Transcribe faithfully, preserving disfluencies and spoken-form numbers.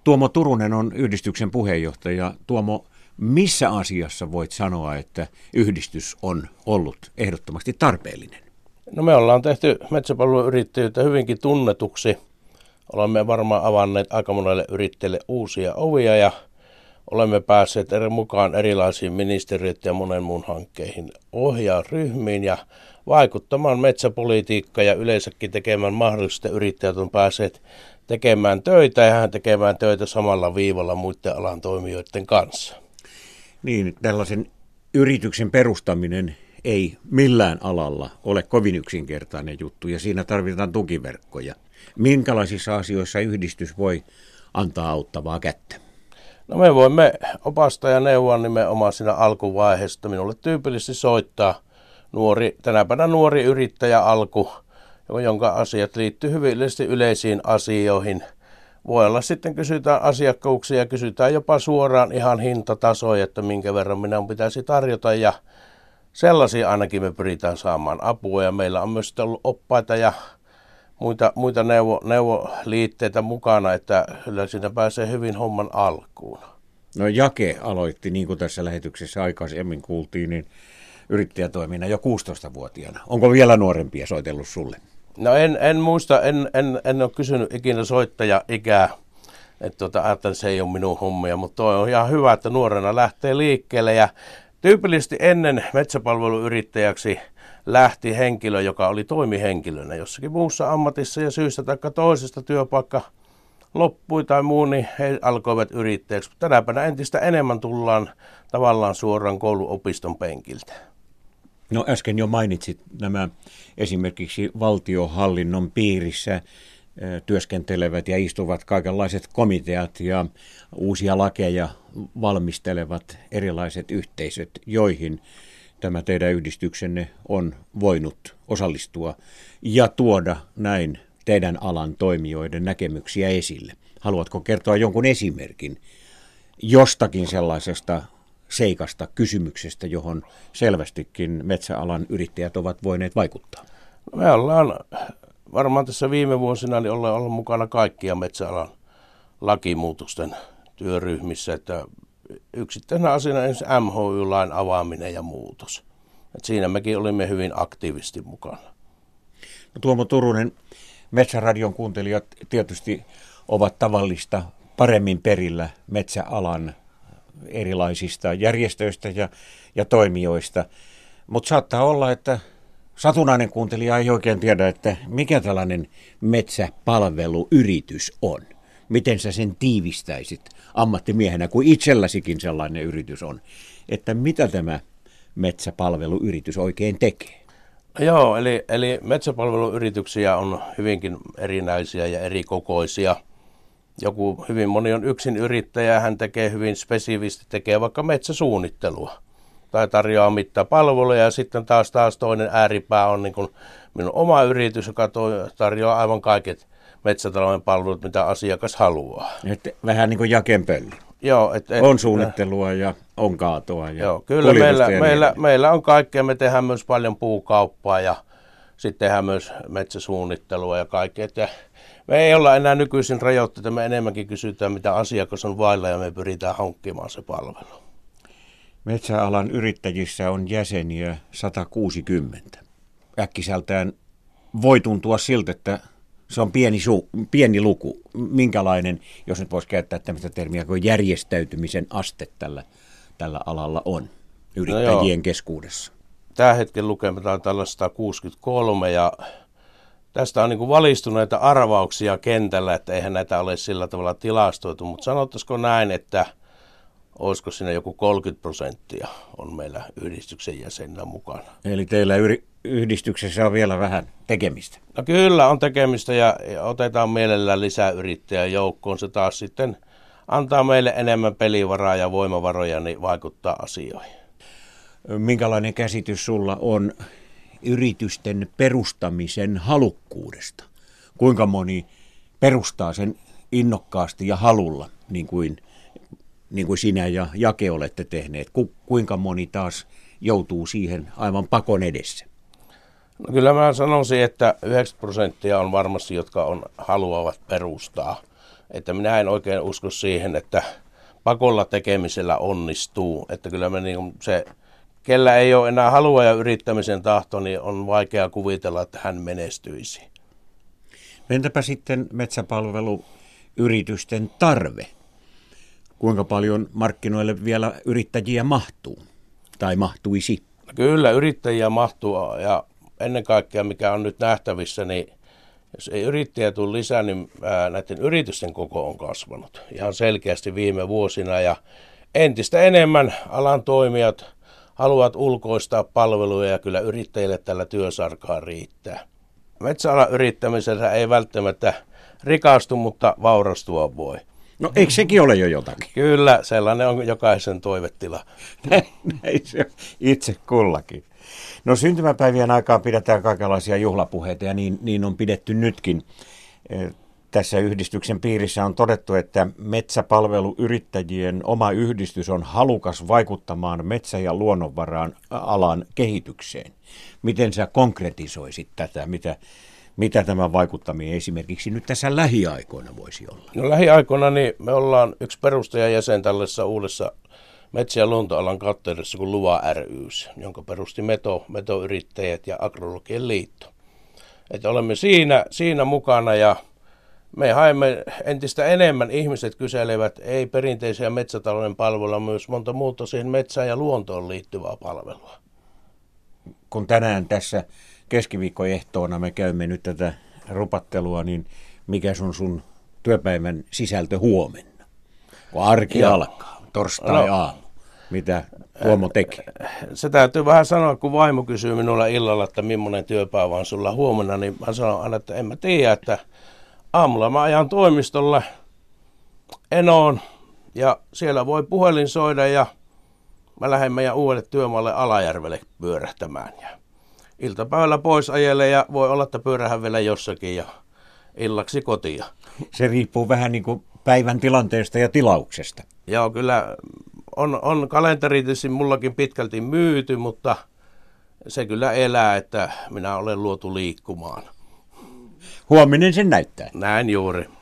Tuomo Turunen on yhdistyksen puheenjohtaja. Tuomo, missä asiassa voit sanoa, että yhdistys on ollut ehdottomasti tarpeellinen? No me ollaan tehty metsäpalveluyrittäjyyttä hyvinkin tunnetuksi. Olemme varmaan avanneet aika monelle yrittäjälle uusia ovia ja olemme päässeet eri mukaan erilaisiin ministeriöiden ja monen muun hankkeihin ohjausryhmiin ja vaikuttamaan metsäpolitiikkaan ja yleensäkin tekemään mahdollisesti yrittäjät on päässeet tekemään töitä ja hän tekemään töitä samalla viivalla muiden alan toimijoiden kanssa. Niin, tällaisen yrityksen perustaminen ei millään alalla ole kovin yksinkertainen juttu ja siinä tarvitaan tukiverkkoja. Minkälaisissa asioissa yhdistys voi antaa auttavaa kättä? No me voimme opastaa ja neuvoa nimenomaan siinä alkuvaiheessa. Minulle tyypillisesti soittaa nuori, tänäpänä nuori yrittäjä alku, jonka asiat liittyy hyvin yleisiin asioihin. Voi olla sitten kysytään asiakkuuksia ja kysytään jopa suoraan ihan hintatasoja, että minkä verran minä pitäisi tarjota ja sellaisia ainakin me pyritään saamaan apua ja meillä on myös ollut oppaita ja muita, muita neuvo, neuvoliitteitä mukana, että kyllä siinä pääsee hyvin homman alkuun. No Jake aloitti, niin kuin tässä lähetyksessä aikaisemmin kuultiin, niin yrittäjätoiminnan jo kuusitoistavuotiaana. Onko vielä nuorempia soitellut sulle? No en, en muista, en, en, en ole kysynyt ikinä soittaja-ikää, että tuota, ajattelin, että se ei ole minun hommia, mutta toi on ihan hyvä, että nuorena lähtee liikkeelle ja tyypillisesti ennen metsäpalveluyrittäjäksi lähti henkilö, joka oli toimihenkilönä jossakin muussa ammatissa ja syystä tai toisesta työpaikka loppui tai muu, niin he alkoivat yrittäjäksi. Tänäpänä entistä enemmän tullaan tavallaan suoraan kouluopiston penkiltä. No äsken jo mainitsit nämä esimerkiksi valtiohallinnon piirissä työskentelevät ja istuvat kaikenlaiset komiteat ja uusia lakeja valmistelevat erilaiset yhteisöt, joihin tämä teidän yhdistyksenne on voinut osallistua ja tuoda näin teidän alan toimijoiden näkemyksiä esille. Haluatko kertoa jonkun esimerkin jostakin sellaisesta seikasta, kysymyksestä, johon selvästikin metsäalan yrittäjät ovat voineet vaikuttaa? Me ollaan varmaan tässä viime vuosina niin ollaan ollut mukana kaikkia metsäalan lakimuutosten työryhmissä, että yksittäisenä asiana ensin M H Y-lain avaaminen ja muutos. Et siinä mekin olimme hyvin aktiivisesti mukana. No, Tuomo Turunen, Metsäradion kuuntelijat tietysti ovat tavallista paremmin perillä metsäalan erilaisista järjestöistä ja, ja toimijoista, mutta saattaa olla, että satunnainen kuuntelija ei oikein tiedä, että mikä tällainen metsäpalveluyritys on. Miten sä sen tiivistäisit ammattimiehenä, kun itselläsikin sellainen yritys on, että mitä tämä metsäpalveluyritys oikein tekee? Joo, eli, eli metsäpalveluyrityksiä on hyvinkin erinäisiä ja erikokoisia. Joku hyvin moni on yksin yrittäjä, hän tekee hyvin spesifisti, tekee vaikka metsäsuunnittelua tai tarjoaa mittapalveluja ja sitten taas taas toinen ääripää on niin kuin minun oma yritys, joka tarjoaa aivan kaiket metsätalouden palvelut, mitä asiakas haluaa. Et vähän niin kuin jakenpölli. Joo, et, et, on suunnittelua ja on kaatoa ja joo, kyllä meillä, meillä, meillä on kaikkea. Me tehdään myös paljon puukauppaa ja sitten tehdään myös metsäsuunnittelua ja kaikkea. Et me ei olla enää nykyisin rajoitteita, me enemmänkin kysytään, mitä asiakas on vailla ja me pyritään hankkimaan se palvelu. Metsäalan yrittäjissä on jäseniä sata kuusikymmentä. Äkkiseltään voi tuntua siltä, että se on pieni, su, pieni luku. Minkälainen, jos nyt voisi käyttää tämmöistä termiä kuin järjestäytymisen aste tällä, tällä alalla on yrittäjien no keskuudessa? Tämä hetken lukema on tällä sata kuusikymmentäkolme ja tästä on niin kuin valistuneita arvauksia kentällä, että eihän näitä ole sillä tavalla tilastoitu, mutta sanottaisiko näin, että olisiko siinä joku kolmekymmentä prosenttia on meillä yhdistyksen jäsenillä mukana. Eli teillä yri- yhdistyksessä on vielä vähän tekemistä? No kyllä on tekemistä ja, ja otetaan mielellään lisää yrittäjää joukkoon. Se taas sitten antaa meille enemmän pelivaraa ja voimavaroja niin vaikuttaa asioihin. Minkälainen käsitys sulla on yritysten perustamisen halukkuudesta? Kuinka moni perustaa sen innokkaasti ja halulla, niin kuin niin kuin sinä ja Jake olette tehneet? Ku, kuinka moni taas joutuu siihen aivan pakon edessä? No kyllä mä sanoisin, että yhdeksänkymmentä prosenttia on varmasti, jotka on, haluavat perustaa. Että minä en oikein usko siihen, että pakolla tekemisellä onnistuu. Että kyllä me niin se, kellä ei ole enää halua ja yrittämisen tahto, niin on vaikea kuvitella, että hän menestyisi. Entäpä sitten metsäpalveluyritysten tarve? Kuinka paljon markkinoille vielä yrittäjiä mahtuu tai mahtuisi? Kyllä yrittäjiä mahtuu ja ennen kaikkea mikä on nyt nähtävissä, niin jos ei yrittäjä tule lisää, niin näiden yritysten koko on kasvanut ihan selkeästi viime vuosina ja entistä enemmän alan toimijat haluavat ulkoistaa palveluja ja kyllä yrittäjille tällä työsarkaa riittää. Metsäalan yrittämisellä ei välttämättä rikastu, mutta vaurastua voi. No eikö sekin ole jo jotakin? Kyllä, sellainen on jokaisen toivetila. Näin se itse kullakin. No syntymäpäivien aikaan pidetään kaikenlaisia juhlapuheita ja niin, niin on pidetty nytkin. Tässä yhdistyksen piirissä on todettu, että metsäpalveluyrittäjien oma yhdistys on halukas vaikuttamaan metsä- ja luonnonvaraan alan kehitykseen. Miten sä konkretisoisit tätä? Mitä, mitä tämä vaikuttaminen esimerkiksi nyt tässä lähiaikoina voisi olla? No lähiaikoina niin me ollaan yksi perustajajäsen tällaisessa uudessa metsä- ja luontoalan katteudessa kuin Luva ry:ssä, jonka perusti Meto, Metoyrittäjät ja Agrologien liitto. Että olemme siinä, siinä mukana ja me haemme entistä enemmän, ihmiset kyselevät, ei perinteisiä metsätalouden palveluja, myös monta muuta siihen metsään ja luontoon liittyvää palvelua. Kun tänään tässä keskiviikkoehtoona me käymme nyt tätä rupattelua, niin mikä sun sun työpäivän sisältö huomenna? Kun arki Joo. alkaa, torstai no, aamu. Mitä Tuomo teki? Se täytyy vähän sanoa, kun vaimo kysyy minulla illalla, että millainen työpäivä on sulla huomenna, niin mä sanon aina, että en mä tiedä, että aamulla mä ajan toimistolle Enoon ja siellä voi puhelin soida ja mä lähden meidän uudelle työmaalle Alajärvelle pyörähtämään. Ja iltapäivällä pois ajelle ja voi olla, että pyörähän vielä jossakin ja illaksi kotia. Se riippuu vähän niin kuin päivän tilanteesta ja tilauksesta. Joo, kyllä on, on kalenteri tietysti mullakin pitkälti myyty, mutta se kyllä elää, että minä olen luotu liikkumaan. Huominen sen näyttää. Näin juuri.